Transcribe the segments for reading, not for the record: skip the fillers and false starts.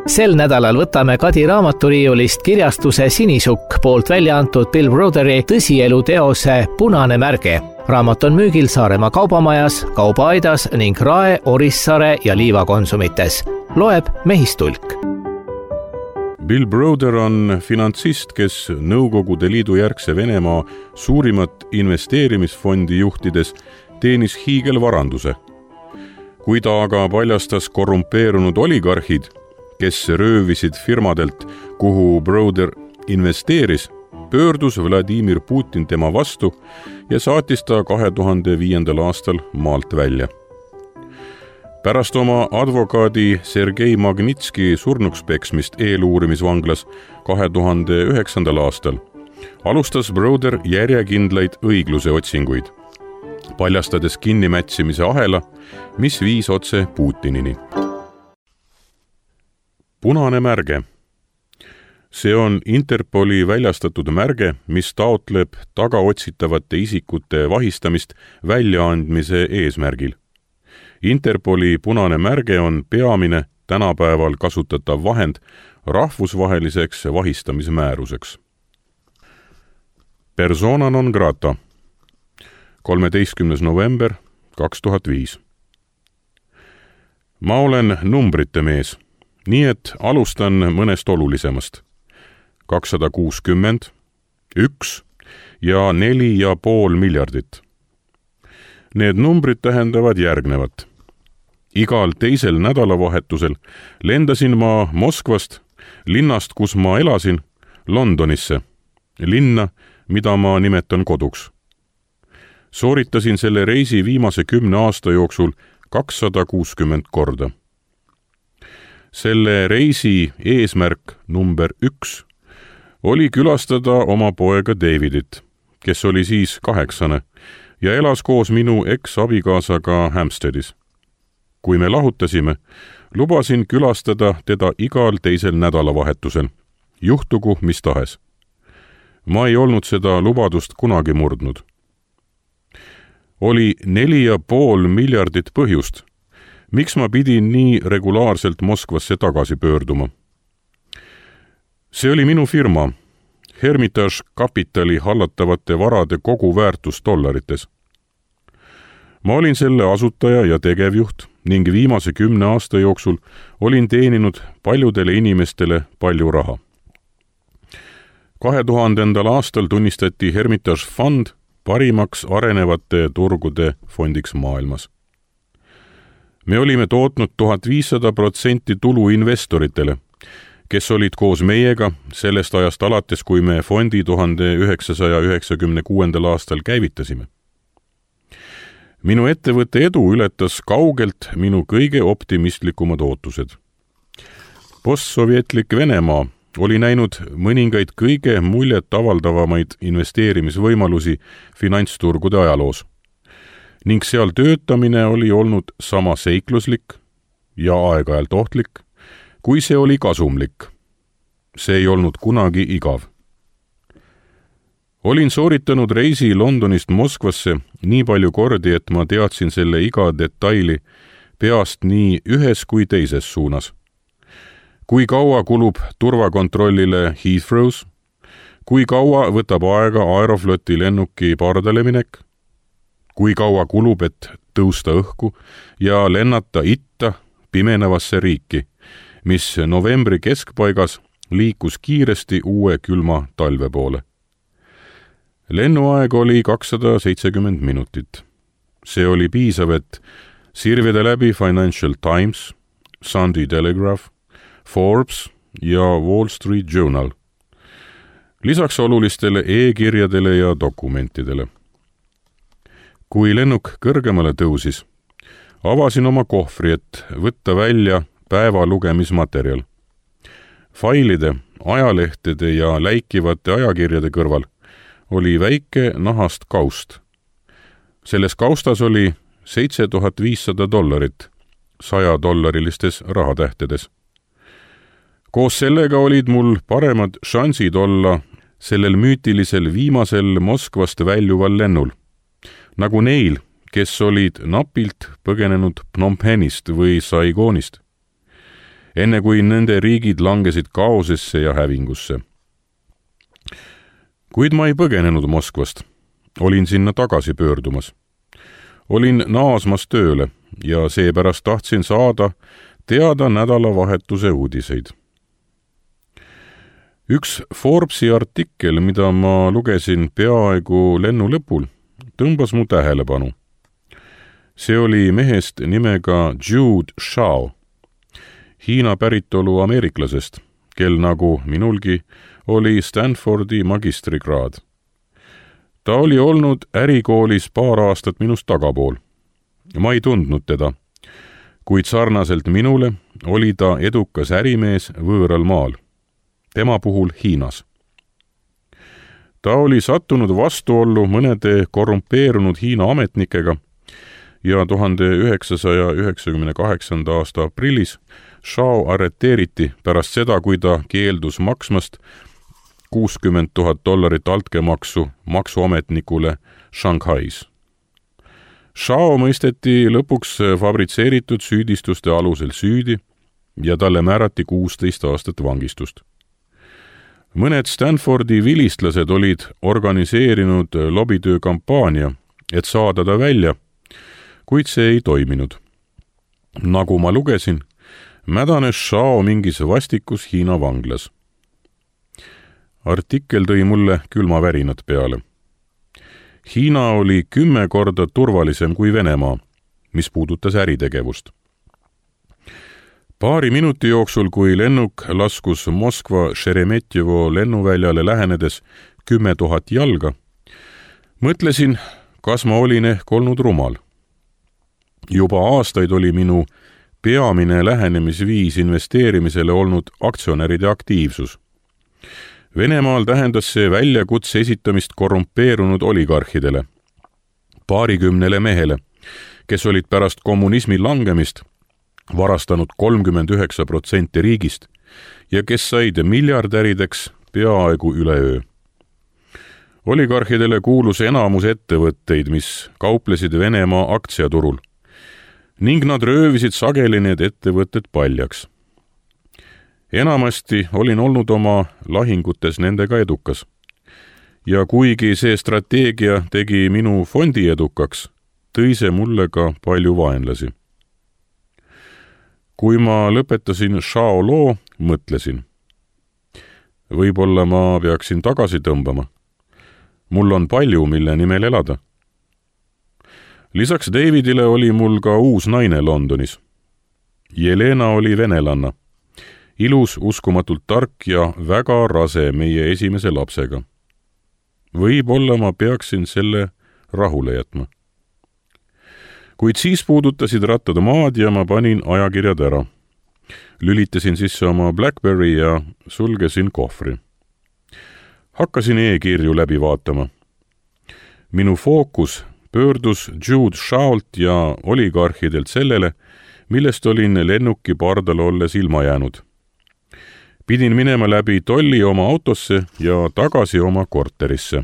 Sel nädalal võtame Kadi raamaturiiulist kirjastuse Sinisukk poolt välja antud Bill Broderi tõsielu teose Punane märge. Raamat on müügil Saaremaa kaubamajas, kaubaaidas ning Rae, Orissaare ja Liiva konsumites. Loeb Mehistulk. Bill Broder on finantsist, kes Nõukogude Liidu järgse Venemaa suurimat investeerimisfondi juhtides teenis hiigelvaranduse. Kui ta aga paljastas korrumpeerunud oligarhid, kes röövisid firmadelt, kuhu Broder investeeris, pöördus Vladimir Putin tema vastu ja saatis ta 2005. aastal maalt välja. Pärast oma advokaadi Sergei Magnitski surnuks peksmist eeluurimisvanglas 2009. aastal alustas Broder järjekindlaid õigluse otsinguid, paljastades kinnimätsimise ahela, mis viis otse Putinini. Punane märge. See on Interpoli väljastatud märge, mis taotleb tagaotsitavate isikute vahistamist väljaandmise eesmärgil. Interpoli punane märge on peamine tänapäeval kasutatav vahend rahvusvaheliseks vahistamismääruseks. Persona non grata. 13. november 2005. Ma olen numbrite mees. Nii et alustan mõnest olulisemast. 260, 1 ja 4,5 miljardit. Need numbrid tähendavad järgnevat. Igal teisel nädalavahetusel lendasin ma Moskvast, linnast, kus ma elasin, Londonisse, linna, mida ma nimetan koduks. Sooritasin selle reisi viimase 10 aasta jooksul 260 korda. Selle reisi eesmärk number 1 oli külastada oma poega Davidit, kes oli siis 8 ja elas koos minu ex-abikaasaga Hampsteadis. Kui me lahutasime, lubasin külastada teda igal teisel nädalavahetusel, juhtugu mis tahes. Ma ei olnud seda lubadust kunagi murdnud. Oli 4,5 miljardit põhjust, miks ma pidin nii regulaarselt Moskvasse tagasi pöörduma. See oli minu firma, Hermitage Capitali hallatavate varade koguväärtus dollarites. Ma olin selle asutaja ja tegevjuht ning viimase 10 aasta jooksul olin teeninud paljudele inimestele palju raha. 2000. aastal tunnistati Hermitage Fund parimaks arenevate turgude fondiks maailmas. Me olime tootnud 1500% tulu investoritele, kes olid koos meiega sellest ajast alates, kui me fondi 1996. aastal käivitasime. Minu ettevõtte edu ületas kaugelt minu kõige optimistlikumad ootused. Postsovjetlik Venemaa oli näinud mõningaid kõige muljet avaldavamaid investeerimisvõimalusi finantsturgude ajaloos. Ning seal töötamine oli olnud sama seikluslik ja aeg-ajalt ohtlik, kui see oli kasumlik. See ei olnud kunagi igav. Olin sooritanud reisi Londonist Moskvasse nii palju kordi, et ma teadsin selle iga detaili peast nii ühes kui teises suunas. Kui kaua kulub turvakontrollile Heathrow's, kui kaua võtab aega Aerofloti lennuki pardale minek, kui kaua kulub, et tõusta õhku ja lennata itta pimenevasse riiki, mis novembri keskpaigas liikus kiiresti uue külma talve poole. Lennuaeg oli 270 minutit. See oli piisav, et sirvida läbi Financial Times, Sunday Telegraph, Forbes ja Wall Street Journal. Lisaks olulistele e-kirjadele ja dokumentidele. Kui lennuk kõrgemale tõusis, avasin oma kohvri, et võtta välja päeva lugemismaterjal. Failide, ajalehtede ja läikivate ajakirjade kõrval oli väike nahast kaust. Selles kaustas oli $7500 $100 rahatähtedes. Koos sellega olid mul paremad šansid olla sellel müütilisel viimasel Moskvast väljuval lennul, nagu neil, kes olid napilt põgenenud Phnom Penhist või Saigonist. enne kui nende riigid langesid kaosesse ja hävingusse. Kuid ma ei põgenenud Moskvast. Olin sinna tagasi pöördumas. Olin naasmas tööle ja seepärast tahtsin saada teada nädalavahetuse uudiseid. Üks Forbesi artikkel, mida ma lugesin peaaegu lennu lõpul, tõmbas mu tähelepanu. See oli mehest nimega Jude Shao, Hiina päritolu ameeriklasest, kel nagu minulgi oli Stanfordi magistrikraad. Ta oli olnud ärikoolis paar aastat minust tagapool. Ma ei tundnud teda, kuid sarnaselt minule oli ta edukas ärimees võõral maal, tema puhul Hiinas. Ta oli sattunud vastuollu mõnede korrumpeerunud Hiina ametnikega ja 1998. aasta aprillis Shao arreteeriti pärast seda, kui ta keeldus maksmast $60,000 altkäemaksu maksuametnikule Shanghais. Shao mõisteti lõpuks fabritseeritud süüdistuste alusel süüdi ja talle määrati 16 aastat vangistust. Mõned Stanfordi vilistlased olid organiseerinud lobitöökampaania, et saada ta välja, kuid see ei toiminud. Nagu ma lugesin, mädanes Shao mingis vastikus Hiina vanglas. Artikkel tõi mulle külmavärinad peale. Hiina oli 10 korda turvalisem kui Venemaa, mis puudutas äritegevust. Paari minuti jooksul, kui lennuk laskus Moskva Šeremetjevo lennuväljale lähenedes 10 000 jalga, mõtlesin, kas ma olin ehk olnud rumal. Juba aastaid oli minu peamine lähenemisviis investeerimisele olnud aktsionäride aktiivsus. Venemaal tähendas see väljakutse esitamist korrumpeerunud oligarhidele, paarikümnele mehele, kes olid pärast kommunismi langemist varastanud 39% riigist ja kes said miljardärideks peaaegu üleöö. Oligarhidele kuulus enamus ettevõtteid, mis kauplesid Venemaa aktsiaturul, ning nad röövisid sageli need ettevõtted paljaks. Enamasti olin olnud oma lahingutes nendega edukas. Ja kuigi see strateegia tegi minu fondi edukaks, tõi see mulle ka palju vaenlasi. Kui ma lõpetasin Shao loo, mõtlesin. Võib-olla ma peaksin tagasi tõmbama. Mul on palju, mille nimel elada. Lisaks Davidile oli mul ka uus naine Londonis. Jelena oli venelanna. Ilus, uskumatult tark ja väga rase meie esimese lapsega. Võib-olla ma peaksin selle rahule jätma. Kuid siis puudutasid rattad maad ja ma panin ajakirjad ära. Lülitasin sisse oma BlackBerry ja sulgesin kohvri. Hakkasin e-kirju läbi vaatama. Minu fookus pöördus Jude Shaolt ja oligarhidelt sellele, millest olin lennuki pardal olles ilma jäänud. Pidin minema läbi tolli oma autosse ja tagasi oma korterisse.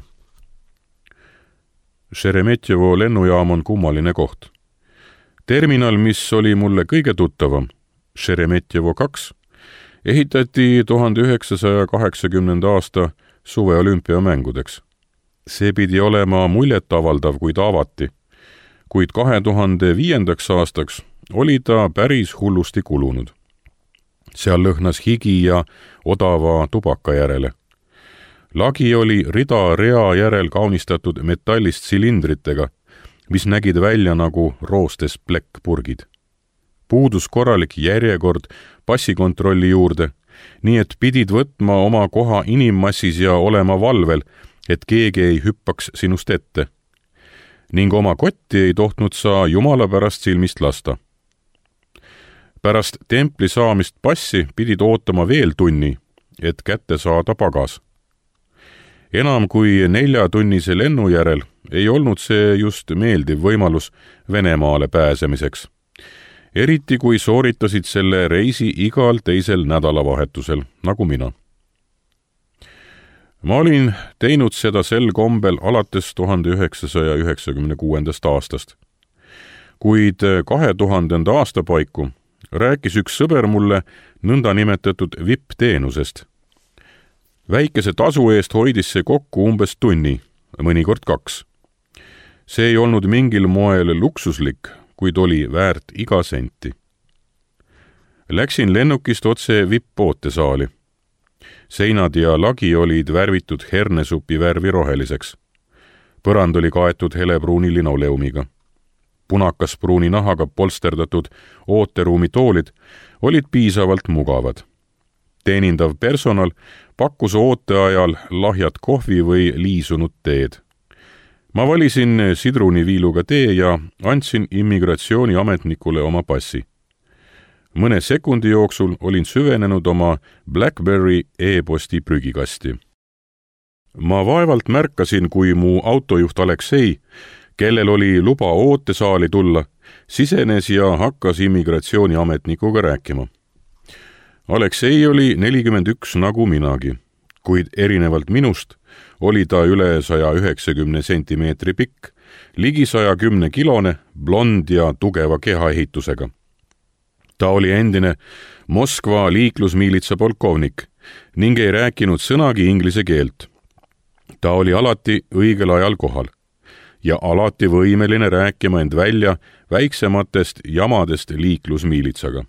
Šeremetjevo lennujaam on kummaline koht. Terminal, mis oli mulle kõige tuttavam, Šeremetjevo 2, ehitati 1980. aasta suveolümpiamängudeks. See pidi olema muljetavaldav, kui ta avati, kuid 2005. aastaks oli ta päris hullusti kulunud. Seal lõhnas higi ja odava tubaka järele. Lagi oli rea järel kaunistatud metallist silindritega, mis nägid välja nagu roostes plekkpurgid. Puudus korralik järjekord passikontrolli juurde, nii et pidid võtma oma koha inimmassis ja olema valvel, et keegi ei hüppaks sinust ette. Ning oma kotti ei tohtnud sa jumala pärast silmist lasta. Pärast templi saamist passi pidid ootama veel tunni, et kätte saada pagas. Enam kui 4-tunnise lennu järel ei olnud see just meeldiv võimalus Venemaale pääsemiseks. Eriti kui sooritasid selle reisi igal teisel nädalavahetusel, nagu mina. Ma olin teinud seda sel kombel alates 1996. aastast. Kuid 2000. aasta paiku rääkis üks sõber mulle nõndanimetatud VIP-teenusest. Väikese tasu eest hoidis see kokku umbes tunni, mõnikord 2. See ei olnud mingil moel luksuslik, kuid oli väärt iga senti. Läksin lennukist otse VIP-ootesaali. Seinad ja lagi olid värvitud hernesupi värvi roheliseks. Põrand oli kaetud helepruuni linoleumiga. Punakas-pruuni nahaga polsterdatud ooteruumi toolid olid piisavalt mugavad. Teenindav personal pakkus ooteajal lahjat kohvi või liisunud teed. Ma valisin sidruniviiluga tee ja andsin immigratsiooniametnikule oma passi. Mõne sekundi jooksul olin süvenenud oma BlackBerry e-posti prügikasti. Ma vaevalt märkasin, kui mu autojuht Aleksei, kellel oli luba ootesaali tulla, sisenes ja hakkas immigratsiooniametnikuga rääkima. Aleksei oli 41 nagu minagi, kuid erinevalt minust oli ta üle 190 sentimeetri pikk, ligi 110 kilone, blond ja tugeva kehaehitusega. Ta oli endine Moskva liiklusmiilitsa polkovnik ning ei rääkinud sõnagi inglise keelt. Ta oli alati õigel ajal kohal ja alati võimeline rääkima end välja väiksematest jamadest liiklusmiilitsaga.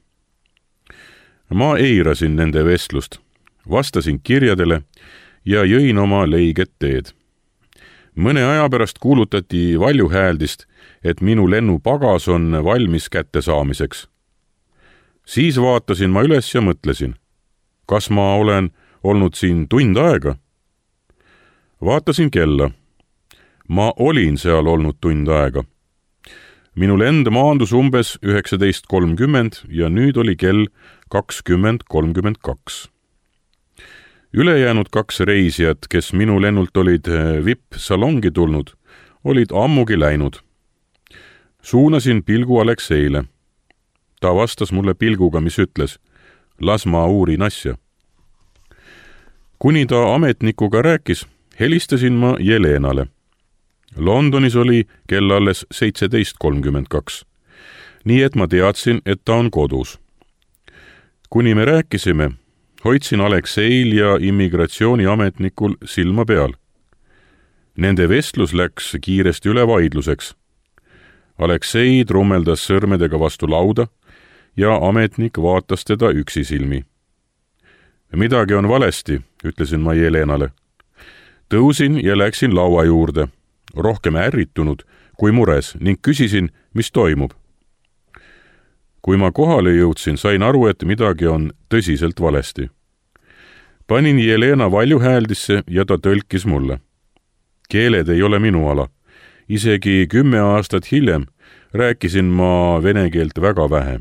Ma eirasin nende vestlust, vastasin kirjadele ja jõin oma leiget teed. Mõne aja pärast kuulutati valjuhääldist, et minu lennupagas on valmis kättesaamiseks. Siis vaatasin ma üles ja mõtlesin, kas ma olen olnud siin tund aega? Vaatasin kella. Ma olin seal olnud tund aega. Minu lend maandus umbes 19:30 ja nüüd oli kell 20:32. Ülejäänud 2 reisijat, kes minu lennult olid VIP-salongi tulnud, olid ammugi läinud. Suunasin pilgu Alekseile. Ta vastas mulle pilguga, mis ütles, las ma uurin asja. Kuni ta ametnikuga rääkis, helistasin ma Jelenale. Londonis oli kell alles 17:32, nii et ma teadsin, et ta on kodus. Kuni me rääkisime, hoidsin Alekseil ja immigratsiooniametnikul silma peal. Nende vestlus läks kiiresti üle vaidluseks. Aleksei trummeldas sõrmedega vastu lauda ja ametnik vaatas teda üksisilmi. Midagi on valesti, ütlesin ma Jelenale. Tõusin ja läksin laua juurde, rohkem ärritunud kui mures ning küsisin, mis toimub. Kui ma kohale jõudsin, sain aru, et midagi on tõsiselt valesti. Panin Jelena valjuhääldisse ja ta tõlkis mulle. Keeled ei ole minu ala. Isegi 10 aastat hiljem rääkisin ma vene keelt väga vähe.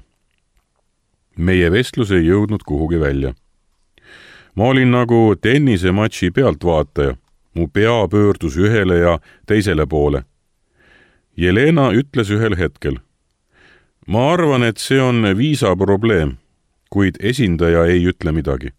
Meie vestlus ei jõudnud kuhugi välja. Ma olin nagu tennisematši pealtvaataja. Mu pea pöördus ühele ja teisele poole. Jelena ütles ühel hetkel. Ma arvan, et see on viisaprobleem, kuid esindaja ei ütle midagi.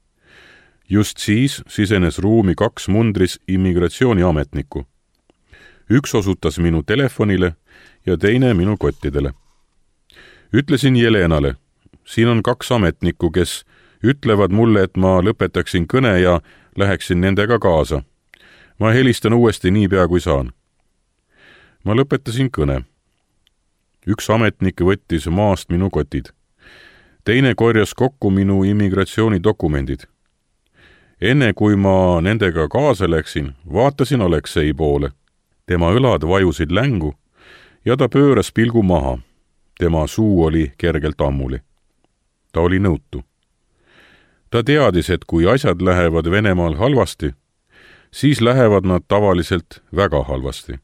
Just siis sisenes ruumi 2 mundris immigratsiooniametnikku. Üks osutas minu telefonile ja teine minu kottidele. Ütlesin Jelenale, siin on 2 ametnikku, kes ütlevad mulle, et ma lõpetaksin kõne ja läheksin nendega kaasa. Ma helistan uuesti niipea, kui saan. Ma lõpetasin kõne. Üks ametnik võttis maast minu kotid. Teine korjas kokku minu immigratsioonidokumendid. Enne kui ma nendega kaasa läksin, vaatasin Aleksei poole. Tema õlad vajusid längu ja ta pööras pilgu maha. Tema suu oli kergelt ammuli. Ta oli nõutu. Ta teadis, et kui asjad lähevad Venemaal halvasti, siis lähevad nad tavaliselt väga halvasti.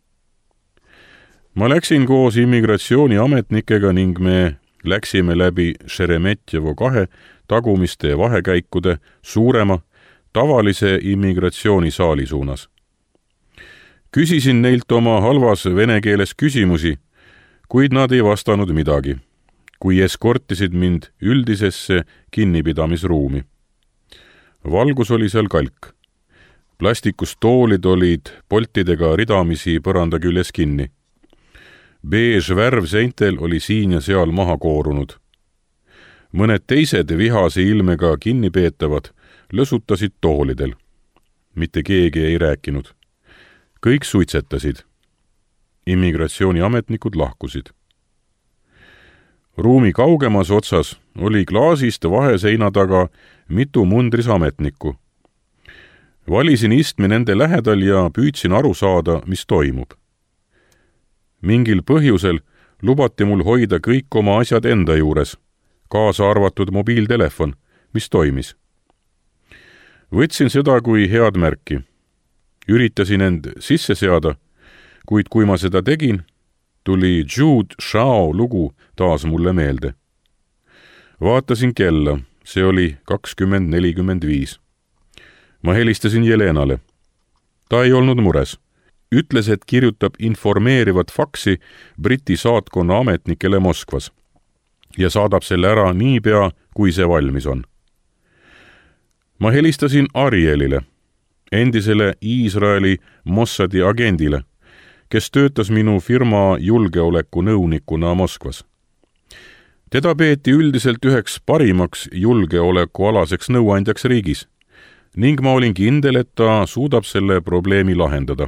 Ma läksin koos immigratsiooniametnikega ning me läksime läbi Šeremetjevo 2 tagumiste vahekäikude suurema, tavalise immigratsioonisaali suunas. Küsisin neilt oma halvas vene keeles küsimusi, kuid nad ei vastanud midagi, kui eskortisid mind üldisesse kinnipidamisruumi. Valgus oli seal kalk. Plastikust toolid olid poltidega ridamisi põranda küljes kinni. Beež värv seintel oli siin ja seal maha koorunud. mõned teised vihase ilmega kinnipeetavad lõsutasid toolidel. Mitte keegi ei rääkinud. Kõik suitsetasid. Immigratsiooniametnikud lahkusid. Ruumi kaugemas otsas oli klaasist vaheseina taga mitu mundris ametnikku. Valisin istme nende lähedal ja püüdsin aru saada, mis toimub. Mingil põhjusel lubati mul hoida kõik oma asjad enda juures, kaasa arvatud mobiiltelefon, mis toimis. Võtsin seda kui head märki. Üritasin end sisse seada, kuid kui ma seda tegin, tuli Jude Shao lugu taas mulle meelde. Vaatasin kella, see oli 20:45. Ma helistasin Jelenale. Ta ei olnud mures. Ütles, et kirjutab informeerivat faksi Briti saatkonna ametnikele Moskvas ja saadab selle ära niipea, kui see valmis on. Ma helistasin Arielile, endisele Iisraeli Mossadi agendile, kes töötas minu firma julgeoleku nõunikuna Moskvas. Teda peeti üldiselt üheks parimaks julgeolekualaseks nõuandjaks riigis ning ma olin kindel, et ta suudab selle probleemi lahendada.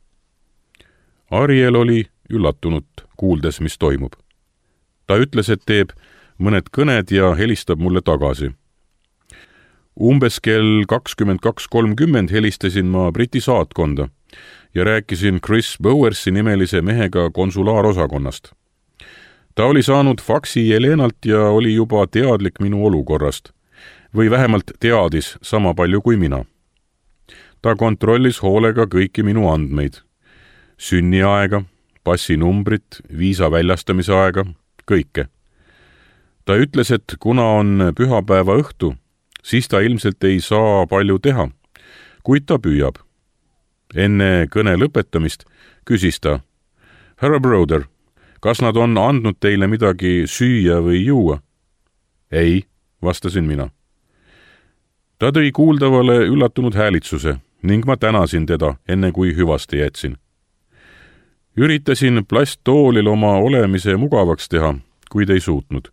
Ariel oli üllatunud, kuuldes, mis toimub. Ta ütles, et teeb mõned kõned ja helistab mulle tagasi. Umbes kell 22:30 helistasin ma Briti saatkonda ja rääkisin Chris Bowersi nimelise mehega konsulaarosakonnast. Ta oli saanud faksi Jelenalt ja oli juba teadlik minu olukorrast, või vähemalt teadis sama palju kui mina. Ta kontrollis hoolega kõiki minu andmeid. Sünniaega, passinumbrit, viisa väljastamise aega, kõike. Ta ütles, et kuna on pühapäeva õhtu, siis ta ilmselt ei saa palju teha, kuid ta püüab. Enne kõne lõpetamist küsis ta, härra Broder, kas nad on andnud teile midagi süüa või juua? Ei, vastasin mina. Ta tõi kuuldavale üllatunud häälitsuse ning ma tänasin teda, enne kui hüvasti jätsin. Üritasin plasttoolil oma olemise mugavaks teha, kuid ei suutnud.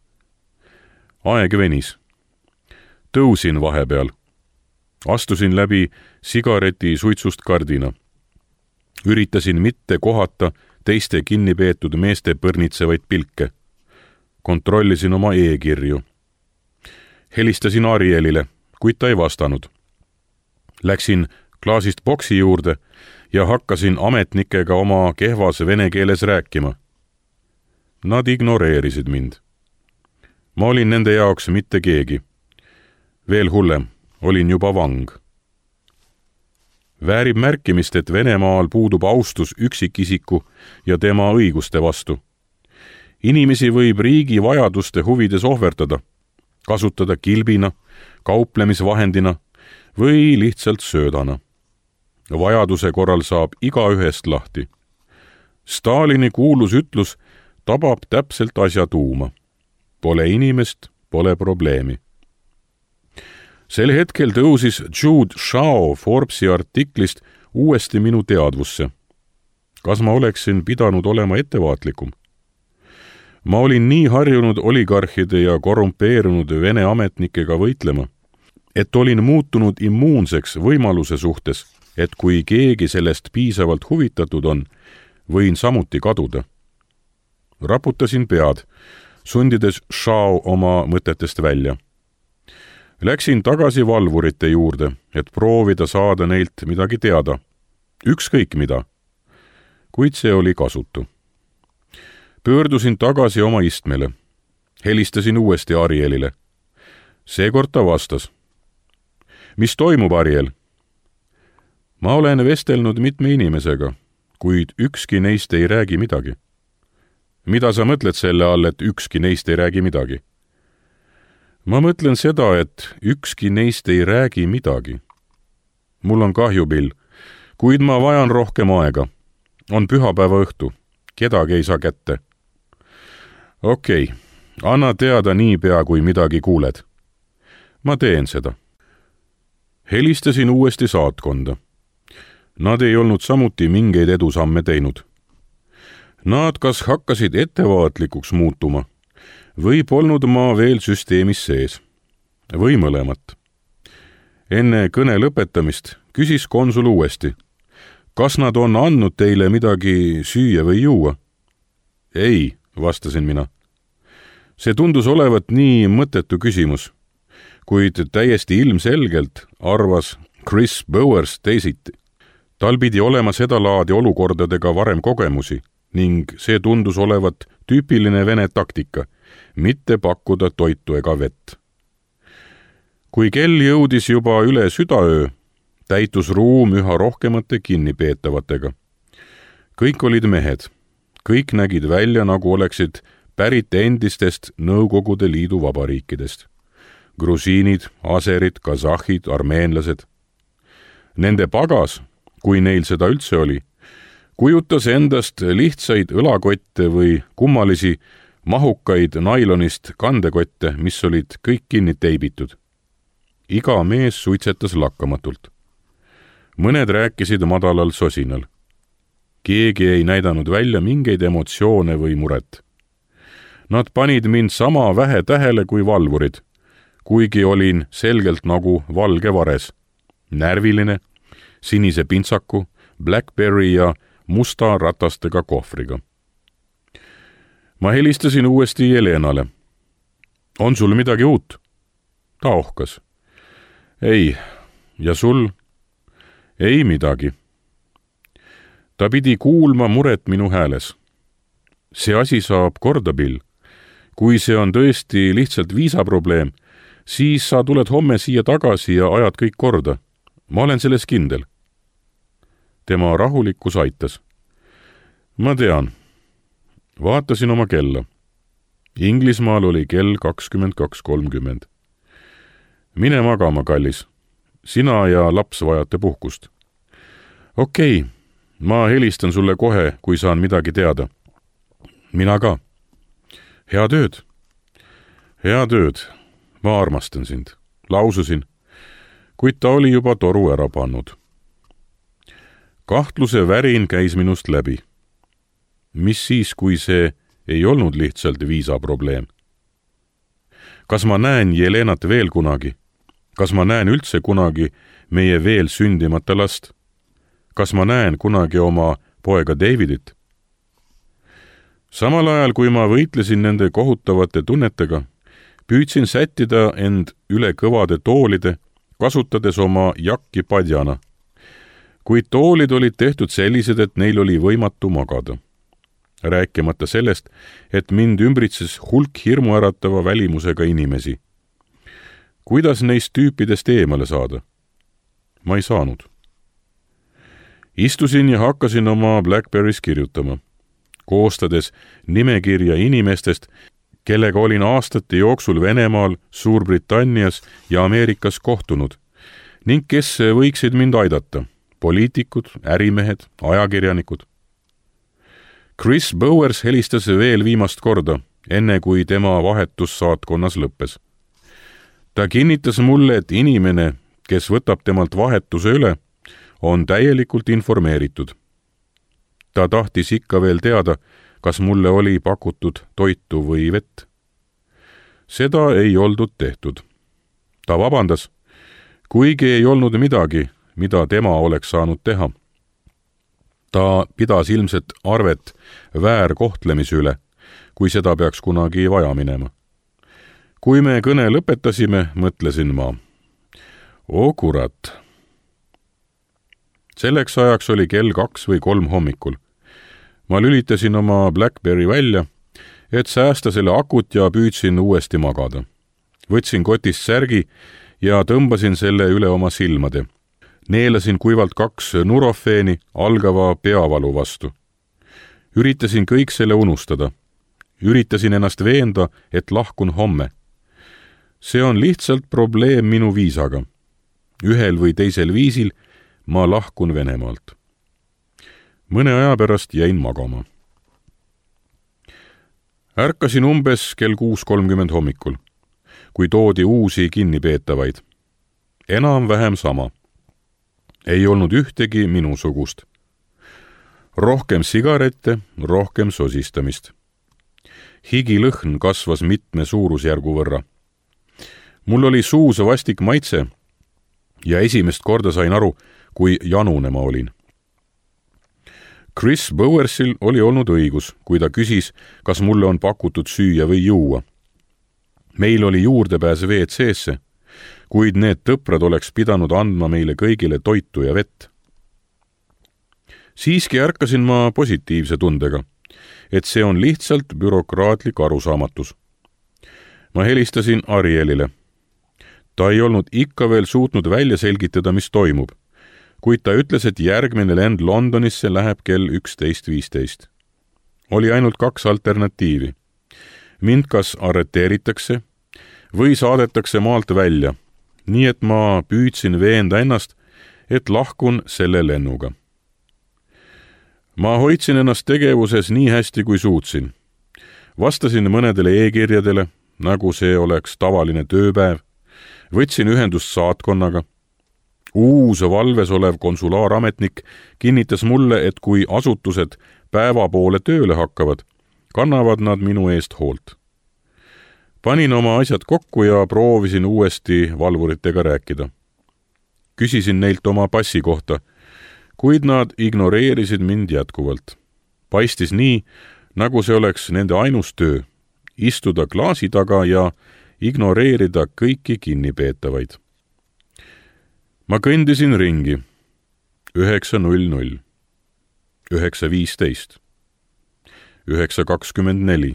Aeg venis. Tõusin vahepeal. Astusin läbi sigareti suitsust kardina. Üritasin mitte kohata teiste kinnipeetud meeste põrnitsevaid pilke. Kontrollisin oma e-kirju. Helistasin Arielile, kuid ta ei vastanud. Läksin klaasist boksi juurde ja hakkasin ametnikega oma kehvas vene keeles rääkima. Nad ignoreerisid mind. Ma olin nende jaoks mitte keegi. Veel hullem, olin juba vang. Väärib märkimist, et Venemaal puudub austus üksikisiku ja tema õiguste vastu. Inimesi võib riigi vajaduste huvides ohverdada, kasutada kilbina, kauplemisvahendina või lihtsalt söödana. Vajaduse korral saab igaühest lahti. Stalini kuulus ütlus tabab täpselt asja tuuma. Pole inimest, pole probleemi. Sel hetkel tõusis Jude Shao Forbesi artiklist uuesti minu teadvusse. Kas ma oleksin pidanud olema ettevaatlikum? Ma olin nii harjunud oligarhide ja korrumpeerunud Vene ametnikega võitlema, et olin muutunud immuunseks võimaluse suhtes, et kui keegi sellest piisavalt huvitatud on, võin samuti kaduda. Raputasin pead, sundides Shao oma mõtetest välja. Läksin tagasi valvurite juurde, et proovida saada neilt midagi teada. Ükskõik mida. Kuid see oli kasutu. Pöördusin tagasi oma istmele. Helistasin uuesti Arielile. Seekord ta vastas. Mis toimub, Ariel? Ma olen vestelnud mitme inimesega, kuid ükski neist ei räägi midagi. Mida sa mõtled selle all, et ükski neist ei räägi midagi? Ma mõtlen seda, et ükski neist ei räägi midagi. Mul on kahju, Bill, kuid ma vajan rohkem aega. On pühapäeva õhtu. Kedagi ei saa kätte. Okei, anna teada niipea, kui midagi kuuled. Ma teen seda. Helistasin uuesti saatkonda. Nad ei olnud samuti mingeid edusamme teinud. Nad kas hakkasid ettevaatlikuks muutuma või polnud ma veel süsteemis sees. Või mõlemat. Enne kõne lõpetamist küsis konsul uuesti. Kas nad on andnud teile midagi süüa või juua? Ei, vastasin mina. See tundus olevat nii mõttetu küsimus, kuid täiesti ilmselgelt arvas Chris Bowers teisiti. Tal pidi olema seda laadi olukordadega varem kogemusi ning see tundus olevat tüüpiline vene taktika, mitte pakkuda toitu ega vett. Kui kell jõudis juba üle südaöö, täitus ruum üha rohkemate kinnipeetavatega. Kõik olid mehed. Kõik nägid välja, nagu oleksid pärit endistest Nõukogude Liidu vabariikidest. Grusiinid, aserid, kasahhid, armeenlased. Nende pagas, kui neil seda üldse oli, kujutas endast lihtsaid õlakotte või kummalisi mahukaid nailonist kandekotte, mis olid kõik kinni teibitud. Iga mees suitsetas lakkamatult. Mõned rääkisid madalal sosinal. Keegi ei näidanud välja mingeid emotsioone või muret. Nad panid mind sama vähe tähele kui valvurid, kuigi olin selgelt nagu valge vares. Närviline, sinise pintsaku, Blackberry ja musta ratastega kohvriga. Ma helistasin uuesti Jelenale. On sul midagi uut? Ta ohkas. Ei, ja sul? Ei midagi. Ta pidi kuulma muret minu hääles. See asi saab korda, Bill. Kui see on tõesti lihtsalt viisaprobleem, siis sa tuled homme siia tagasi ja ajad kõik korda. Ma olen selles kindel. Tema rahulikkus aitas. Ma tean. Vaatasin oma kella. Inglismaal oli kell 22:30. Mine magama, kallis. Sina ja laps vajate puhkust. Okei, ma helistan sulle kohe, kui saan midagi teada. Mina ka. Head ööd. Head ööd. Ma armastan sind. Laususin, kuid ta oli juba toru ära pannud. Kahtluse värin käis minust läbi. Mis siis, kui see ei olnud lihtsalt viisaprobleem? Kas ma näen Jelenat veel kunagi? Kas ma näen üldse kunagi meie veel sündimata last? Kas ma näen kunagi oma poega Davidit? Samal ajal, kui ma võitlesin nende kohutavate tunnetega, püüdsin sättida end üle kõvade toolide, kasutades oma jakki padjana. Kuid toolid olid tehtud sellised, et neil oli võimatu magada. Rääkimata sellest, et mind ümbritses hulk hirmuäratava välimusega inimesi. Kuidas neist tüüpidest eemale saada? Ma ei saanud. Istusin ja hakkasin oma Blackberrys kirjutama, koostades nimekirja inimestest, kellega olin aastate jooksul Venemaal, Suurbritannias ja Ameerikas kohtunud ning kes võiksid mind aidata, poliitikud, ärimehed, ajakirjanikud. Chris Bowers helistas veel viimast korda, enne kui tema vahetus saatkonnas lõppes. Ta kinnitas mulle, et inimene, kes võtab temalt vahetuse üle, on täielikult informeeritud. Ta tahtis ikka veel teada, kas mulle oli pakutud toitu või vett. Seda ei oldud tehtud. Ta vabandas, kuigi ei olnud midagi, mida tema oleks saanud teha. Ta pidas ilmselt arvet väärkohtlemise üle, kui seda peaks kunagi vaja minema. Kui me kõne lõpetasime, mõtlesin ma. O kurat! Selleks ajaks oli kell 2 või 3 hommikul. Ma lülitasin oma Blackberry välja, et säästa selle akut ja püüdsin uuesti magada. Võtsin kotist särgi ja tõmbasin selle üle oma silmade. Neelasin kuivalt 2 nurofeeni algava peavalu vastu. Üritasin kõik selle unustada. Üritasin ennast veenda, et lahkun homme. See on lihtsalt probleem minu viisaga. Ühel või teisel viisil ma lahkun Venemaalt. Mõne aja pärast jäin magama. Ärkasin umbes kell 6:30 hommikul, kui toodi uusi kinnipeetavaid. Enam-vähem sama. Ei olnud ühtegi minusugust. Rohkem sigarette, rohkem sosistamist. higilõhn kasvas mitme suurusjärgu võrra. Mul oli suus vastik maitse ja esimest korda sain aru, kui janune ma olin. Chris Bowersil oli olnud õigus, kui ta küsis, kas mulle on pakutud süüa või juua. Meil oli juurdepääs WC-sse, kuid need tõprad oleks pidanud andma meile kõigile toitu ja vett. Siiski ärkasin ma positiivse tundega, et see on lihtsalt bürokraatlik arusaamatus. Ma helistasin Arielile. Ta ei olnud ikka veel suutnud välja selgitada, mis toimub, kuid ta ütles, et järgmine lend Londonisse läheb kell 11:15. Oli ainult 2 alternatiivi. Mind kas arreteeritakse või saadetakse maalt välja, nii et ma püüdsin veenda ennast, et lahkun selle lennuga. Ma hoidsin ennast tegevuses nii hästi, kui suutsin. Vastasin mõnedele e-kirjadele, nagu see oleks tavaline tööpäev. Võtsin ühendust saatkonnaga. Uus valves olev konsulaarametnik kinnitas mulle, et kui asutused päeva poole tööle hakkavad, kannavad nad minu eest hoolt. Panin oma asjad kokku ja proovisin uuesti valvuritega rääkida. Küsisin neilt oma passi kohta, kuid nad ignoreerisid mind jätkuvalt. Paistis nii, nagu see oleks nende ainus töö, istuda klaasi taga ja ignoreerida kõiki kinnipeetavaid. Ma kõndisin ringi. 9:00, 9:15, 9:24,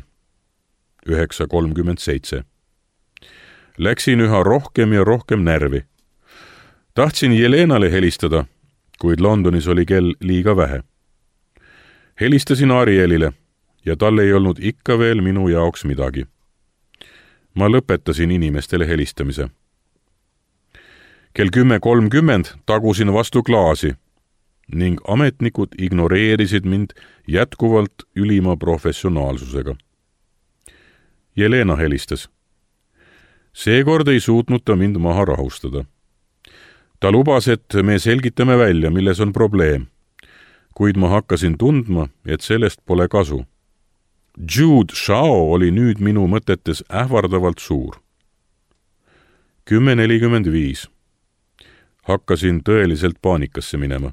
9:37. Läksin üha rohkem ja rohkem närvi. Tahtsin Jelenale helistada, kuid Londonis oli kell liiga vähe. Helistasin Arielile ja tal ei olnud ikka veel minu jaoks midagi. Ma lõpetasin inimestele helistamise. Kell 10:30 tagusin vastu klaasi ning ametnikud ignoreerisid mind jätkuvalt ülima professionaalsusega. Jelena helistas. Seekord ei suutnud ta mind maha rahustada. Ta lubas, et me selgitame välja, milles on probleem, kuid ma hakkasin tundma, et sellest pole kasu. Jude Shao oli nüüd minu mõtetes ähvardavalt suur. 10:45. Hakkasin tõeliselt paanikasse minema.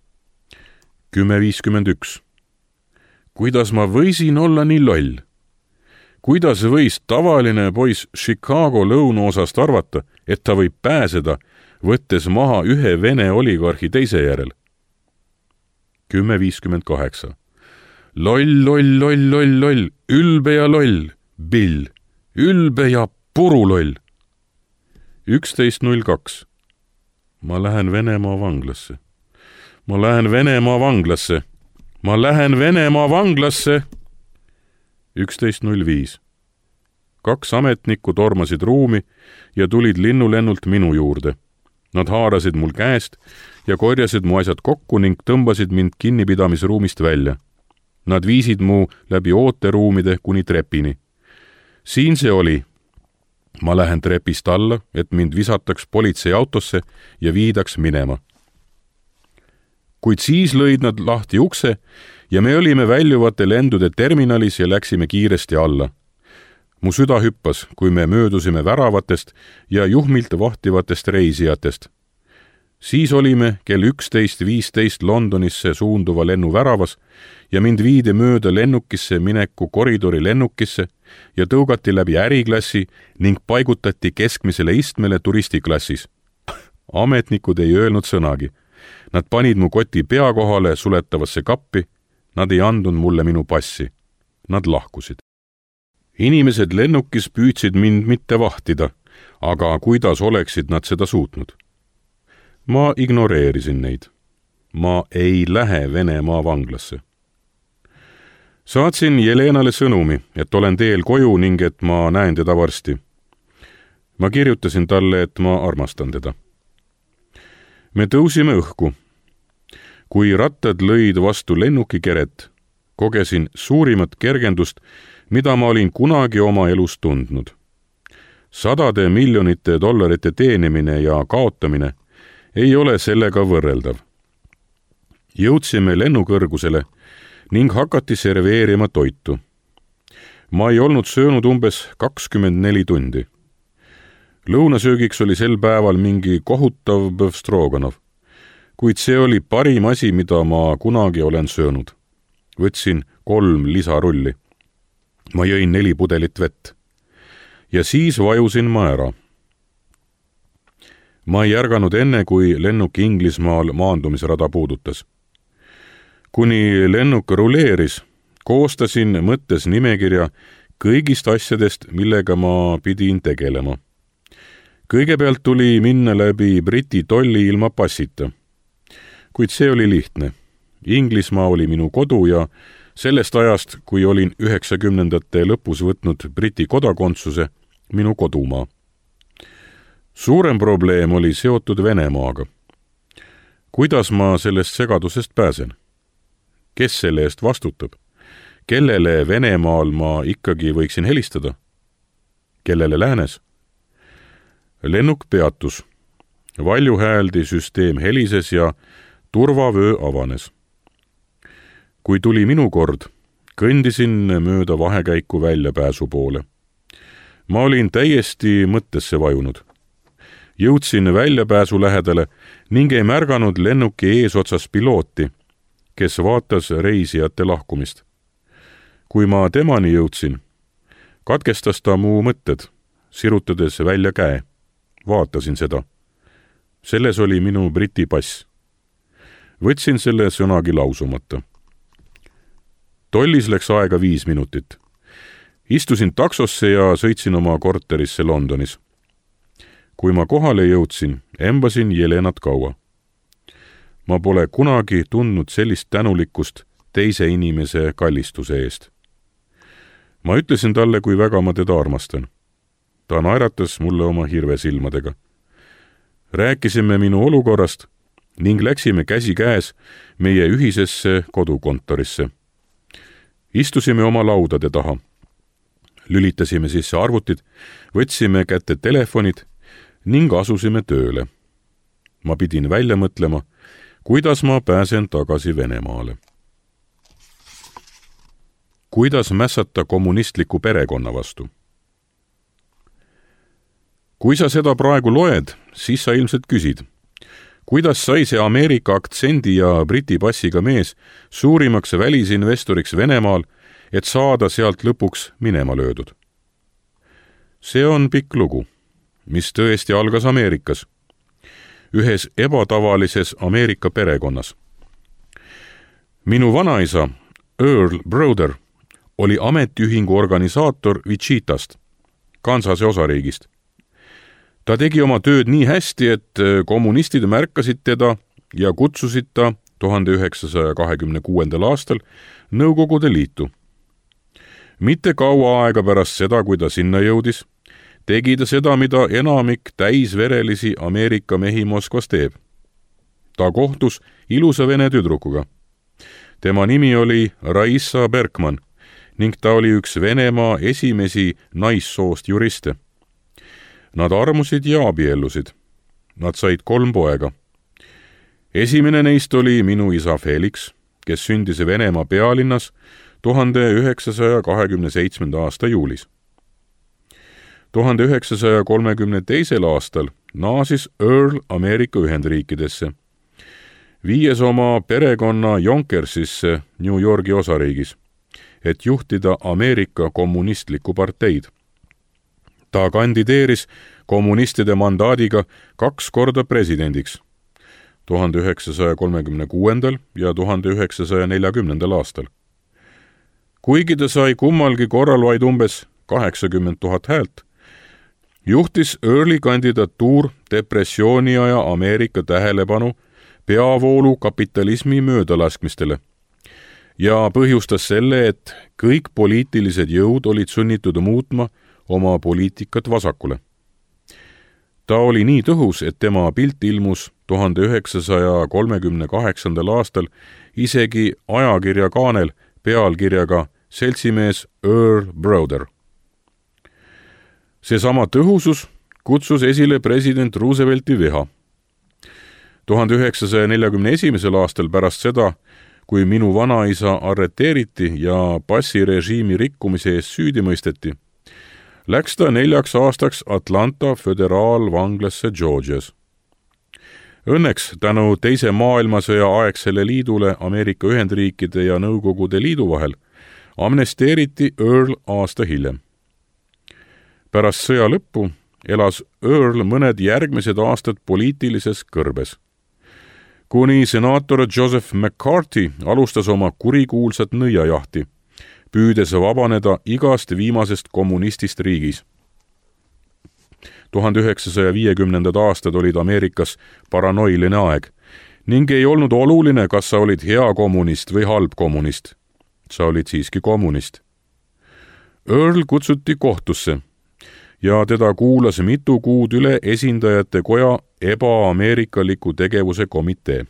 10:51. Kuidas ma võisin olla nii loll? Kuidas võis tavaline poiss Chicago lõunaosast arvata, et ta võib pääseda, võttes maha ühe Vene oligarhi teise järel? 10:58. Loll, loll, loll, loll, loll, ülbe ja loll, Bill, ülbe ja puruloll. 11:02. Ma lähen Venemaa vanglasse. Ma lähen Venemaa vanglasse. Ma lähen Venemaa vanglasse. 11:05. 2 ametnikku tormasid ruumi ja tulid linnulennult minu juurde. Nad haarasid mul käest ja korjasid mu asjad kokku ning tõmbasid mind kinnipidamisruumist välja. Nad viisid mu läbi ooteruumide kuni trepini. Siin see oli. Ma lähen trepist alla, et mind visataks politseiautosse ja viidaks minema. Kuid siis lõid nad lahti ukse ja me olime väljuvate lendude terminalis ja läksime kiiresti alla. Mu süda hüppas, kui me möödusime väravatest ja juhmilt vahtivatest reisijatest. Siis olime kell 11:15 Londonisse suunduva lennu väravas ja mind viidi mööda lennukisse mineku koridori lennukisse ja tõugati läbi äriklassi ning paigutati keskmisele istmele turistiklassis. Ametnikud ei öelnud sõnagi. Nad panid mu koti pea kohale suletavasse kappi. Nad ei andnud mulle minu passi. Nad lahkusid. Inimesed lennukis püüdsid mind mitte vahtida, aga kuidas oleksid nad seda suutnud? Ma ignoreerisin neid. Ma ei lähe Venemaa vanglasse. Saatsin Jelenale sõnumi, et olen teel koju ning et ma näen teda varsti. Ma kirjutasin talle, et ma armastan teda. Me tõusime õhku. Kui rattad lõid vastu lennukikeret, kogesin suurimat kergendust, mida ma olin kunagi oma elus tundnud. $100 miljonite teenimine ja kaotamine ei ole sellega võrreldav. Jõudsime lennukõrgusele ning hakati serveerima toitu. Ma ei olnud söönud umbes 24 tundi. Lõunasöögiks oli sel päeval mingi kohutav bõvstroganov, kuid see oli parim asi, mida ma kunagi olen söönud. Võtsin 3 lisarulli. Ma jõin 4 pudelit vett. Ja siis vajusin ma ära. Ma ei ärganud enne, kui lennuk Inglismaal maandumisrada puudutas. Kuni lennuk ruleeris, koostasin mõttes nimekirja kõigist asjadest, millega ma pidin tegelema. Kõigepealt tuli minna läbi Briti tolli ilma passita. Kuid see oli lihtne. Inglismaa oli minu kodu ja sellest ajast, kui olin 90ndate lõpus võtnud Briti kodakondsuse, minu kodumaa. Suurem probleem oli seotud Venemaaga. Kuidas ma sellest segadusest pääsen? Kes selle eest vastutab? Kellele Venemaal ma ikkagi võiksin helistada? Kellele läänes? Lennuk peatus. Valjuhääldi süsteem helises ja turvavöö avanes. Kui tuli minu kord, kõndisin mööda vahekäiku väljapääsu poole. Ma olin täiesti mõttesse vajunud. Jõudsin väljapääsu lähedale ning ei märganud lennuki eesotsas pilooti, kes vaatas reisijate lahkumist. Kui ma temani jõudsin, katkestas ta mu mõtted, sirutades välja käe. Vaatasin seda. Selles oli minu Briti pass. Võtsin selle sõnagi lausumata. Tollis läks aega 5 minutit. Istusin taksosse ja sõitsin oma korterisse Londonis. Kui ma kohale jõudsin, embasin Jelenat kaua. Ma pole kunagi tundnud sellist tänulikkust teise inimese kallistuse eest. Ma ütlesin talle, kui väga ma teda armastan. Ta naeratas mulle oma hirvesilmadega. Rääkisime minu olukorrast ning läksime käsi käes meie ühisesse kodukontorisse. Istusime oma laudade taha. Lülitasime sisse arvutid, võtsime kätte telefonid ning asusime tööle. Ma pidin välja mõtlema, kuidas ma pääsen tagasi Venemaale. Kuidas mässata kommunistliku perekonna vastu? Kui sa seda praegu loed, siis sa ilmselt küsid, kuidas sai see Ameerika aktsendi ja Briti passiga mees suurimaks välisinvestoriks Venemaal, et saada sealt lõpuks minema löödud? See on pikk lugu, mis tõesti algas Ameerikas, ühes ebatavalises Ameerika perekonnas. Minu vanaisa, Earl Browder, oli ametiühingu organisaator Wichitast, Kansase osariigist. Ta tegi oma tööd nii hästi, et kommunistid märkasid teda ja kutsusid ta 1926. aastal Nõukogude Liitu. Mitte kaua aega pärast seda, kui ta sinna jõudis, tegi ta seda, mida enamik täisverelisi Ameerika mehi Moskvas teeb. Ta kohtus ilusa vene tüdrukuga. Tema nimi oli Raissa Bergman ning ta oli üks Venemaa esimesi naissoost juriste. Nad armusid ja abiellusid. Nad said 3 poega. Esimene neist oli minu isa Felix, kes sündis Venemaa pealinnas 1927. aasta juulis. 1932. aastal naasis Earl Ameerika Ühendriikidesse, viies oma perekonna Jonkersisse New Yorgi osariigis, et juhtida Ameerika kommunistlikku parteid. Ta kandideeris kommunistide mandaadiga 2 korda presidendiks, 1936. ja 1940. aastal. Kuigi ta sai kummalgi korral vaid umbes 80 000 häält, juhtis Earli kandidatuur depressiooni aja Ameerika tähelepanu peavoolu kapitalismi möödalaskmistele ja põhjustas selle, et kõik poliitilised jõud olid sunnitud muutma oma poliitikat vasakule. Ta oli nii tõhus, et tema pilt ilmus 1938. aastal isegi ajakirja kaanel pealkirjaga seltsimees Earl Browder. Seesama tõhusus kutsus esile president Roosevelti viha. 1941. aastal pärast seda, kui minu vanaisa arreteeriti ja passirežiimi rikkumise eest süüdi mõisteti, läks ta 4 aastaks Atlanta föderaalvanglasse Georgias. Õnneks tänu Teise maailmasõja aegsele liidule Ameerika Ühendriikide ja Nõukogude Liidu vahel amnesteeriti Earl aasta hiljem. Pärast sõja lõppu elas Earl mõned järgmised aastad poliitilises kõrbes. Kuni senaator Joseph McCarthy alustas oma kurikuulsat nõiajahti, püüdes vabaneda igast viimasest kommunistist riigis. 1950. aastad olid Ameerikas paranoiline aeg ning ei olnud oluline, kas sa olid hea kommunist või halb kommunist. Sa olid siiski kommunist. Earl kutsuti kohtusse ja teda kuulas mitu kuud üle esindajate koja ebaameerikaliku tegevuse komitee.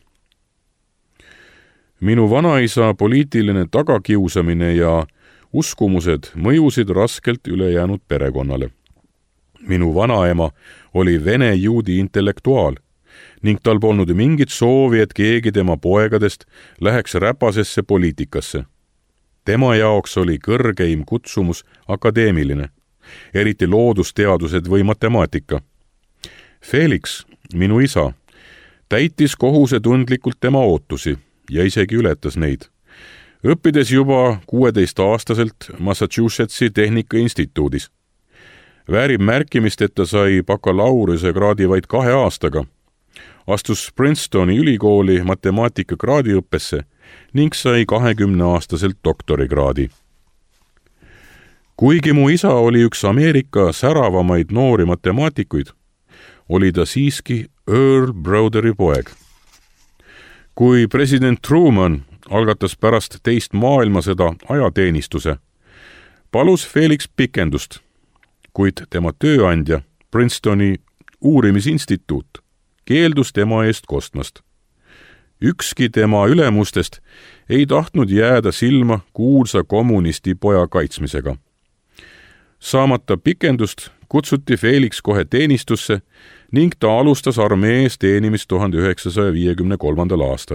Minu vanaisa poliitiline tagakiusamine ja uskumused mõjusid raskelt ülejäänud perekonnale. Minu vanaema oli vene-juudi intellektuaal ning tal polnud mingit soovi, et keegi tema poegadest läheks räpasesse poliitikasse. Tema jaoks oli kõrgeim kutsumus akadeemiline, eriti loodusteadused või matemaatika. Felix, minu isa, täitis kohusetundlikult tema ootusi ja isegi ületas neid. Õppides juba 16-aastaselt Massachusettsi Tehnikainstituudis. Väärib märkimist, et ta sai bakalaureuse kraadi vaid 2 aastaga. Astus Princetoni ülikooli matemaatika kraadiõppesse ning sai 20-aastaselt doktorikraadi. Kuigi mu isa oli üks Ameerika säravamaid noori matemaatikuid, oli ta siiski Earl Broderi poeg. Kui president Truman algatas pärast teist maailmasõda ajateenistuse, palus Felix pikendust, kuid tema tööandja, Princetoni uurimisinstituut, keeldus tema eest kostmast. Ükski tema ülemustest ei tahtnud jääda silma kuulsa kommunisti poja kaitsmisega. Saamata pikendust kutsuti Felix kohe teenistusse ning ta alustas armees teenimist 1953. aastal.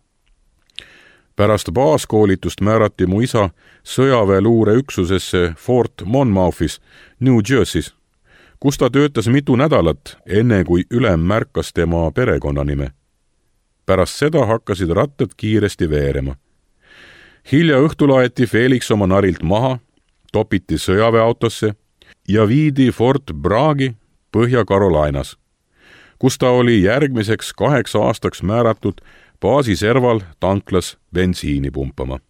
Pärast baaskoolitust määrati mu isa sõjaväeluureüksusesse Fort Monmouthis, New Jersey's, kus ta töötas mitu nädalat, enne kui ülem märkas tema perekonnanime. Pärast seda hakkasid rattad kiiresti veerema. Hilja õhtul aeti Felix oma narilt maha, topiti sõjaväeautosse ja viidi Fort Braggi Põhja-Carolinas, kus ta oli järgmiseks 8 aastaks määratud baasi serval tanklas bensiini pumpama.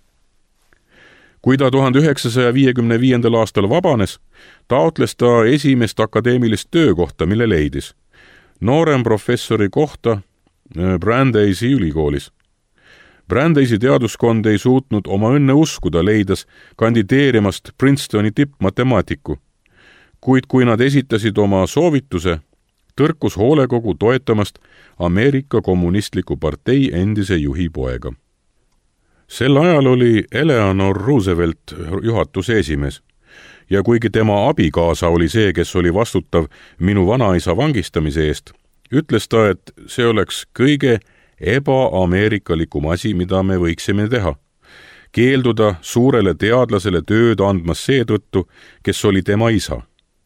Kui ta 1955. aastal vabanes, taotles ta esimest akadeemilist töökohta, mille leidis. Noorem professori kohta Brandeisi ülikoolis. Brandeisi teaduskond ei suutnud oma õnne uskuda, leides kandideerimast Princetoni tippmatemaatiku. Kuid kui nad esitasid oma soovituse, tõrkus hoolekogu toetamast Ameerika kommunistliku partei endise juhi poega. Sel ajal oli Eleanor Roosevelt juhatuse esimees ja kuigi tema abikaasa oli see, kes oli vastutav minu vanaisa vangistamise eest, ütles ta, et see oleks kõige ebaameerikalikum asi, mida me võiksime teha. Keelduda suurele teadlasele tööd andmas seetõttu, kes oli tema isa.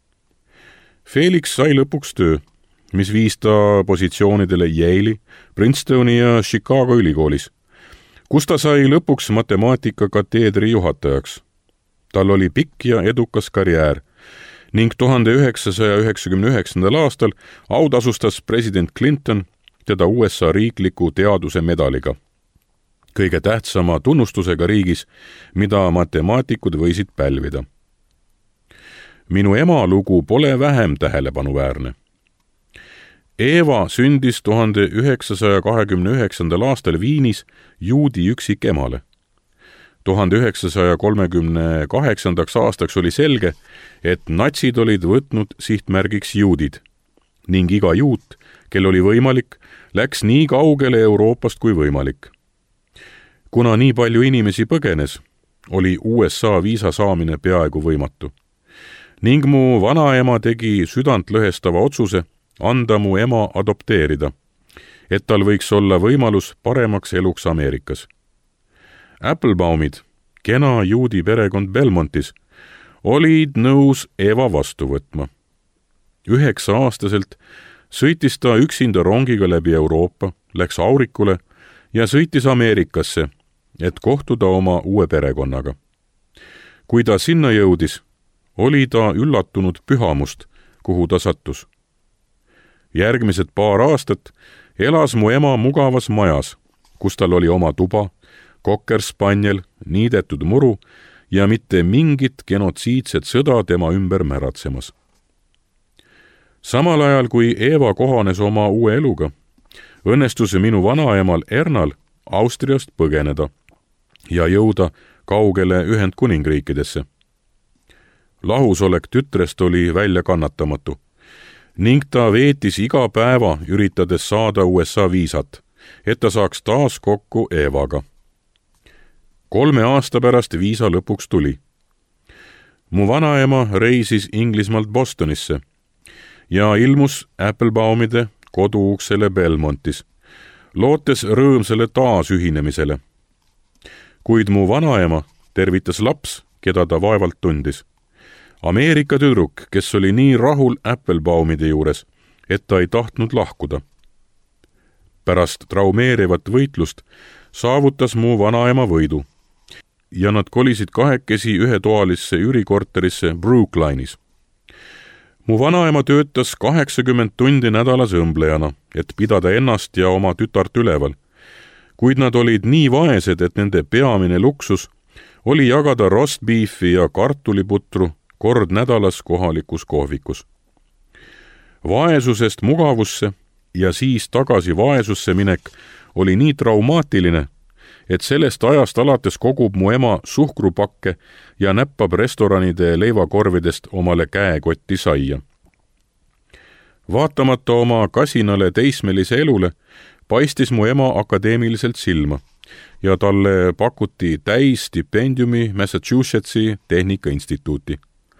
Felix sai lõpuks töö, mis viis ta positsioonidele Yale'i, Princetoni ja Chicago ülikoolis, kus ta sai lõpuks matemaatikakateedri juhatajaks. Tal oli pikk ja edukas karjäär ning 1999. aastal autasustas president Clinton teda USA riikliku teaduse medaliga, kõige tähtsama tunnustusega riigis, mida matemaatikud võisid pälvida. Minu ema lugu pole vähem tähelepanuväärne. Eva sündis 1929. aastal Viinis juudi üksikemale. 1938. aastaks oli selge, et natsid olid võtnud sihtmärgiks juudid ning iga juut, kel oli võimalik, läks nii kaugele Euroopast kui võimalik. Kuna nii palju inimesi põgenes, oli USA viisa saamine peaaegu võimatu. Ning mu vanaema tegi südantlõhestava otsuse anda mu ema adopteerida, et tal võiks olla võimalus paremaks eluks Ameerikas. Applebaumid, kena juudi perekond Belmontis, olid nõus Eva vastu võtma. 9-aastaselt sõitis ta üksinda rongiga läbi Euroopa, läks Aurikule ja sõitis Ameerikasse, et kohtuda oma uue perekonnaga. Kui ta sinna jõudis, oli ta üllatunud pühamust, kuhu ta sattus. Järgmised paar aastat elas mu ema mugavas majas, kus tal oli oma tuba, kokkerspanjel, niidetud muru ja mitte mingit genotsiidset sõda tema ümber märatsemas. Samal ajal, kui Eva kohanes oma uue eluga, õnnestus minu vanaemal Ernal Austriast põgeneda ja jõuda kaugele Ühendkuningriikidesse. Lahusolek tütrest oli väljakannatamatu ning ta veetis iga päeva, üritades saada USA viisat, et ta saaks taas kokku Evaga. 3 aasta pärast viisa lõpuks tuli. Mu vanaema reisis Inglismaalt Bostonisse ja ilmus Applebaumide koduuksele Belmontis, lootes rõõmsale taasühinemisele. Kuid mu vanaema tervitas laps, keda ta vaevalt tundis. Ameerika tüdruk, kes oli nii rahul Applebaumide juures, et ta ei tahtnud lahkuda. Pärast traumeerivat võitlust saavutas mu vanaema võidu ja nad kolisid kahekesi ühetoalisse üürikorterisse Brookline'is. Mu vanaema töötas 80 tundi nädalas õmblejana, et pidada ennast ja oma tütart üleval, kuid nad olid nii vaesed, et nende peamine luksus oli jagada roast beefi ja kartuliputru kord nädalas kohalikus kohvikus. Vaesusest mugavusse ja siis tagasi vaesusse minek oli nii traumaatiline, et sellest ajast alates kogub mu ema suhkrupakke ja näppab restoranide leivakorvidest omale käekotti saia. Vaatamata oma kasinale teismelise elule, paistis mu ema akadeemiliselt silma ja talle pakuti täisstipendiumi Massachusettsi Tehnikainstituuti.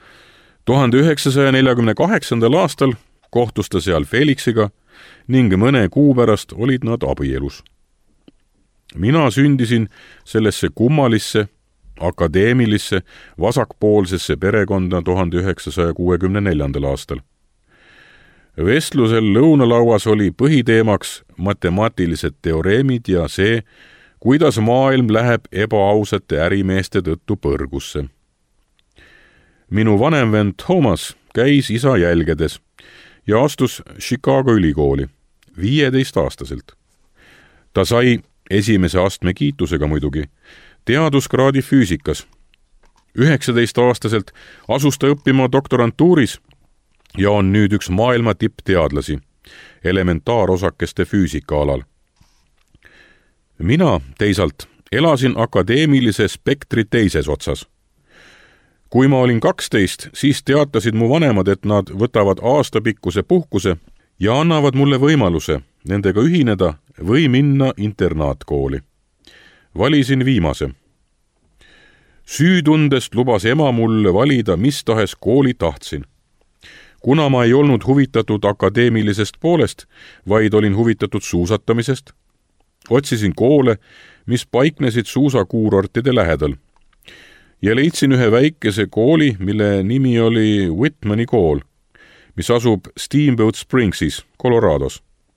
1948. aastal kohtus ta seal Felixiga ning mõne kuu pärast olid nad abielus. Mina sündisin sellesse kummalisse, akadeemilisse, vasakpoolsesse perekonda 1964. aastal. Vestlusel lõunalauas oli põhiteemaks matemaatilised teoreemid ja see, kuidas maailm läheb ebaausate ärimeeste tõttu põrgusse. Minu vanem vend Thomas käis isa jälgedes ja astus Chicago ülikooli 15-aastaselt. Ta sai esimese astme kiitusega muidugi teaduskraadi füüsikas. 19-aastaselt asus ta õppima doktorantuuris ja on nüüd üks maailma tippteadlasi elementaarosakeste füüsika alal. Mina teisalt elasin akadeemilise spektri teises otsas. Kui ma olin 12, siis teatasid mu vanemad, et nad võtavad aastapikkuse puhkuse ja annavad mulle võimaluse nendega ühineda või minna internaatkooli. Valisin viimase. Süütundest lubas ema mulle valida, mis tahes kooli tahtsin. Kuna ma ei olnud huvitatud akadeemilisest poolest, vaid olin huvitatud suusatamisest, otsisin koole, mis paiknesid suusakuurortide lähedal ja leidsin ühe väikese kooli, mille nimi oli Whitmani kool, mis asub Steamboat Springsis, Colorados.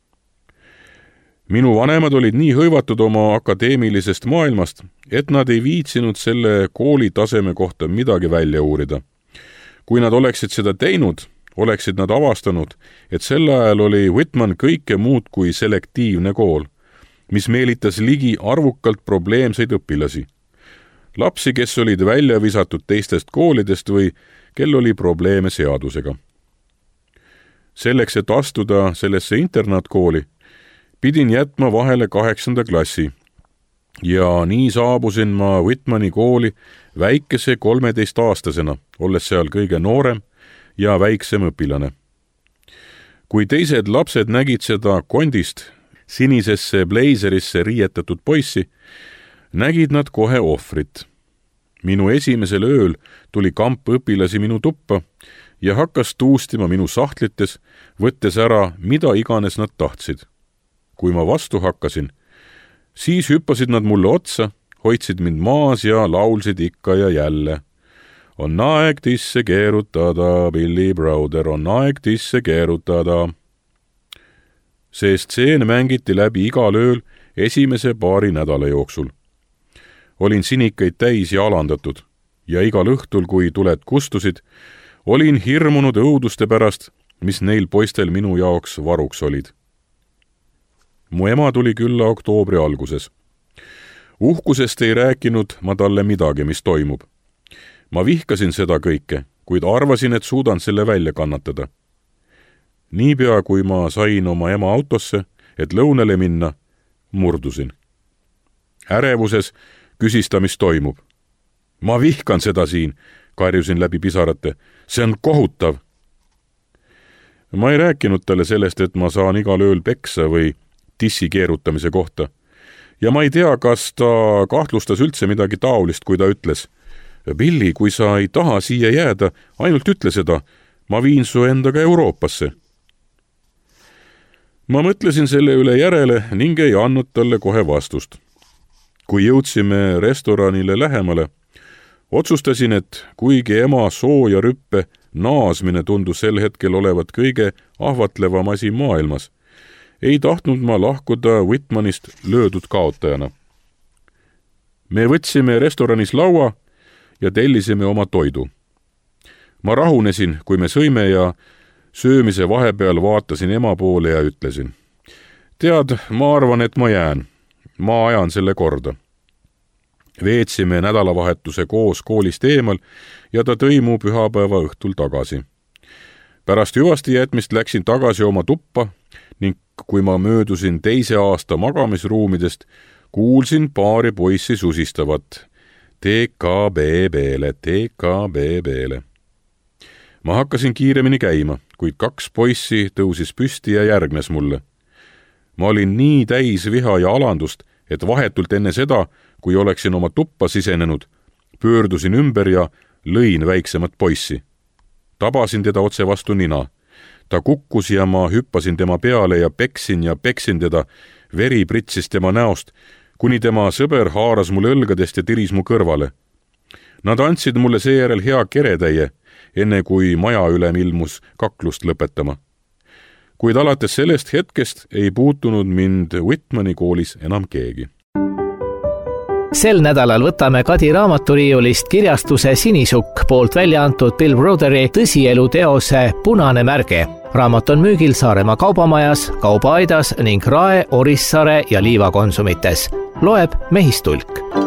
Minu vanemad olid nii hõivatud oma akadeemilisest maailmast, et nad ei viitsinud selle kooli taseme kohta midagi välja uurida. Kui nad oleksid seda teinud, oleksid nad avastanud, et sel ajal oli Whitman kõike muud kui selektiivne kool, mis meelitas ligi arvukalt probleemseid õpilasi. Lapsi, kes olid välja visatud teistest koolidest või kel oli probleeme seadusega. Selleks, et astuda sellesse internaatkooli, pidin jätma vahele 8. klassi ja nii saabusin ma Whitmani kooli väikese 13-aastasena, olles seal kõige noorem ja väiksem õpilane. Kui teised lapsed nägid seda kondist sinisesse bleisерisse riietatud poissi, nägid nad kohe ohvrit. Minu esimesel ööl tuli kamp õpilasi minu tuppa ja hakkas tuustima minu sahtlites, võttes ära, mida iganes nad tahtsid. Kui ma vastu hakkasin, siis hüppasid nad mulle otsa, hoidsid mind maas ja laulsid ikka ja jälle. On aeg tisse keerutada, Billy Brother, on aeg tisse keerutada. See stseen mängiti läbi igal ööl esimese paari nädala jooksul. Olin sinikaid täis ja alandatud ja igal õhtul, kui tuled kustusid, olin hirmunud õuduste pärast, mis neil poistel minu jaoks varuks olid. Mu ema tuli külla oktoobri alguses. Uhkusest ei rääkinud ma talle midagi, mis toimub. Ma vihkasin seda kõike, kuid arvasin, et suudan selle välja kannatada. Niipea, kui ma sain oma ema autosse, et lõunale minna, murdusin. Ärevuses küsis ta, mis toimub. Ma vihkan seda siin, karjusin läbi pisarate. See on kohutav. Ma ei rääkinud talle sellest, et ma saan igal ööl peksa või tissi keerutamise kohta. Ja ma ei tea, kas ta kahtlustas üldse midagi taolist, kui ta ütles: Billy, kui sa ei taha siia jääda, ainult ütle seda. Ma viin su endaga Euroopasse. Ma mõtlesin selle üle järele ning ei andnud talle kohe vastust. Kui jõudsime restoranile lähemale, otsustasin, et kuigi ema sooja rüppe naasmine tundus sel hetkel olevat kõige ahvatlevam asi maailmas, ei tahtnud ma lahkuda Whitmanist löödud kaotajana. Me võtsime restoranis laua ja tellisime oma toidu. Ma rahunesin, kui me sõime ja söömise vahepeal vaatasin ema poole ja ütlesin: Tead, ma arvan, et ma jään. Ma ajan selle korda. Veetsime nädalavahetuse koos koolist eemal ja ta tõi mu pühapäeva õhtul tagasi. Pärast hüvasti jätmist läksin tagasi oma tuppa ning kui ma möödusin teise aasta magamisruumidest, kuulsin paari poissi susistavat: TKBB-le, TKBB-le. Ma hakkasin kiiremini käima, kuid 2 poissi tõusis püsti ja järgnes mulle. Ma olin nii täis viha ja alandust, et vahetult enne seda, kui oleksin oma tuppa sisenenud, pöördusin ümber ja lõin väiksemat poissi. Tabasin teda otse vastu nina. Ta kukkus ja ma hüppasin tema peale ja peksin teda, veri pritsis tema näost, kuni tema sõber haaras mul õlgadest ja tiris mu kõrvale. Nad andsid mulle seejärel hea keretäie, enne kui maja ülem ilmus kaklust lõpetama. Kuid alates sellest hetkest ei puutunud mind Whitmani koolis enam keegi. Sel nädalal võtame Kadi raamaturiiulist kirjastuse Sinisukk poolt välja antud Bill Broderi tõsielu teose Punane märge. Raamat on müügil Saaremaa kaubamajas, Kaubaaidas ning Rae, Orissaare ja Liivakonsumites. Loeb Mehistulk.